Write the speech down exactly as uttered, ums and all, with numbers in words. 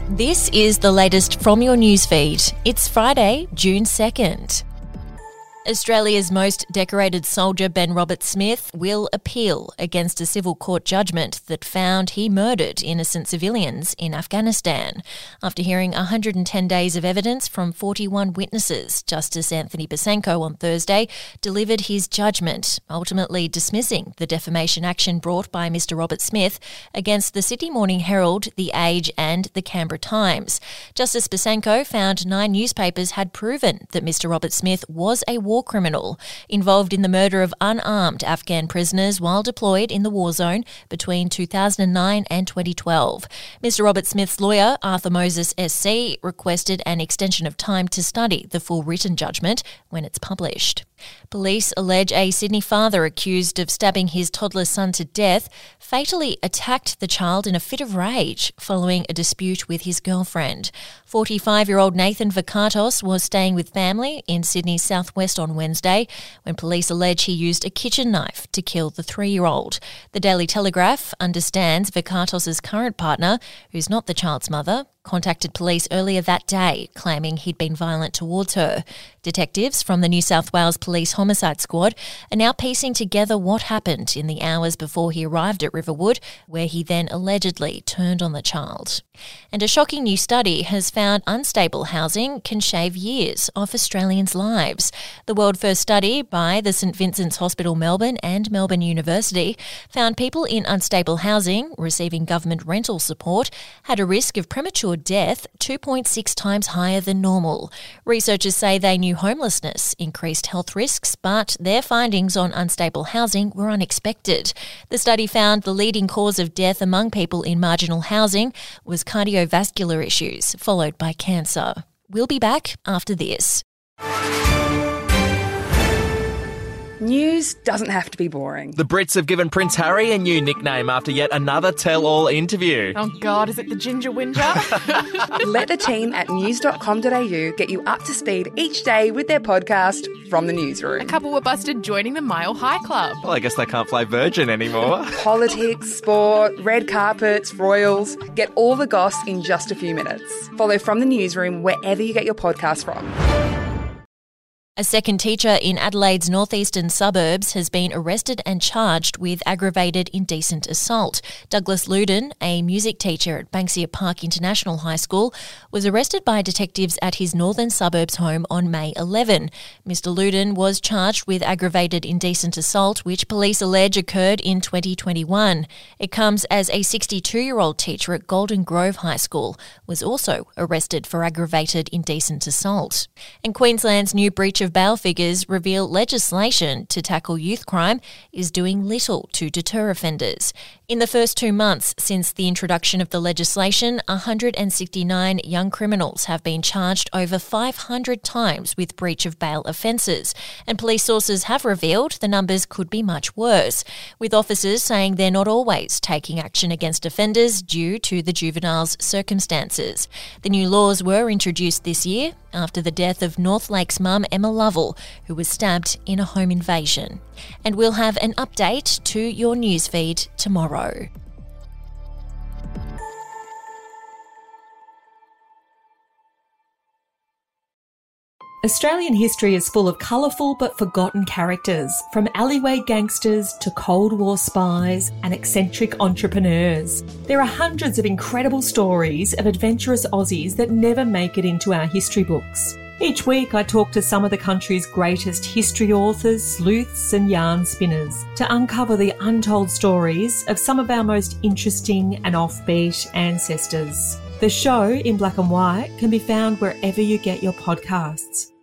This is the latest from your newsfeed. It's Friday, June second. Australia's most decorated soldier, Ben Roberts-Smith, will appeal against a civil court judgment that found he murdered innocent civilians in Afghanistan. After hearing one hundred ten days of evidence from forty-one witnesses, Justice Anthony Besenko on Thursday delivered his judgment, ultimately dismissing the defamation action brought by Mr Roberts-Smith against the Sydney Morning Herald, The Age and the Canberra Times. Justice Besenko found nine newspapers had proven that Mr Roberts-Smith was a war criminal involved in the murder of unarmed Afghan prisoners while deployed in the war zone between two thousand nine and twenty twelve. Mr Roberts-Smith's lawyer, Arthur Moses S C, requested an extension of time to study the full written judgment when it's published. Police allege a Sydney father accused of stabbing his toddler son to death fatally attacked the child in a fit of rage following a dispute with his girlfriend. forty-five-year-old Nathan Vakatos was staying with family in Sydney's southwest on Wednesday when police allege he used a kitchen knife to kill the three-year-old. The Daily Telegraph understands Vakatos' current partner, who's not the child's mother, contacted police earlier that day, claiming he'd been violent towards her. Detectives from the New South Wales Police Homicide Squad are now piecing together what happened in the hours before he arrived at Riverwood, where he then allegedly turned on the child. And a shocking new study has found unstable housing can shave years off Australians' lives. The world-first study by the St Vincent's Hospital Melbourne and Melbourne University found people in unstable housing receiving government rental support had a risk of premature death two point six times higher than normal. Researchers say they knew homelessness increased health risks, but their findings on unstable housing were unexpected. The study found the leading cause of death among people in marginal housing was cardiovascular issues, followed by cancer. We'll be back after this. News doesn't have to be boring. The Brits have given Prince Harry a new nickname after yet another tell-all interview. Oh God, is it the Ginger Whinger? Let the team at news dot com dot a u get you up to speed each day with their podcast, From the Newsroom. A couple were busted joining the Mile High Club. Well, I guess they can't fly Virgin anymore. Politics, sport, red carpets, royals. Get all the goss in just a few minutes. Follow From the Newsroom wherever you get your podcast from. A second teacher in Adelaide's northeastern suburbs has been arrested and charged with aggravated indecent assault. Douglas Luden, a music teacher at Banksia Park International High School, was arrested by detectives at his northern suburbs home on May eleventh. Mister Luden was charged with aggravated indecent assault, which police allege occurred in twenty twenty-one. It comes as a sixty-two-year-old teacher at Golden Grove High School was also arrested for aggravated indecent assault. And Queensland's new breach of bail figures reveal legislation to tackle youth crime is doing little to deter offenders. In the first two months since the introduction of the legislation, one hundred sixty-nine young criminals have been charged over five hundred times with breach of bail offences, and police sources have revealed the numbers could be much worse, with officers saying they're not always taking action against offenders due to the juvenile's circumstances. The new laws were introduced this year after the death of North Lake's mum Emma Lovell, who was stabbed in a home invasion. And we'll have an update to your newsfeed tomorrow. Australian history is full of colourful but forgotten characters, from alleyway gangsters to Cold War spies and eccentric entrepreneurs. There are hundreds of incredible stories of adventurous Aussies that never make it into our history books. Each week I talk to some of the country's greatest history authors, sleuths and yarn spinners to uncover the untold stories of some of our most interesting and offbeat ancestors. The show, In Black and White, can be found wherever you get your podcasts.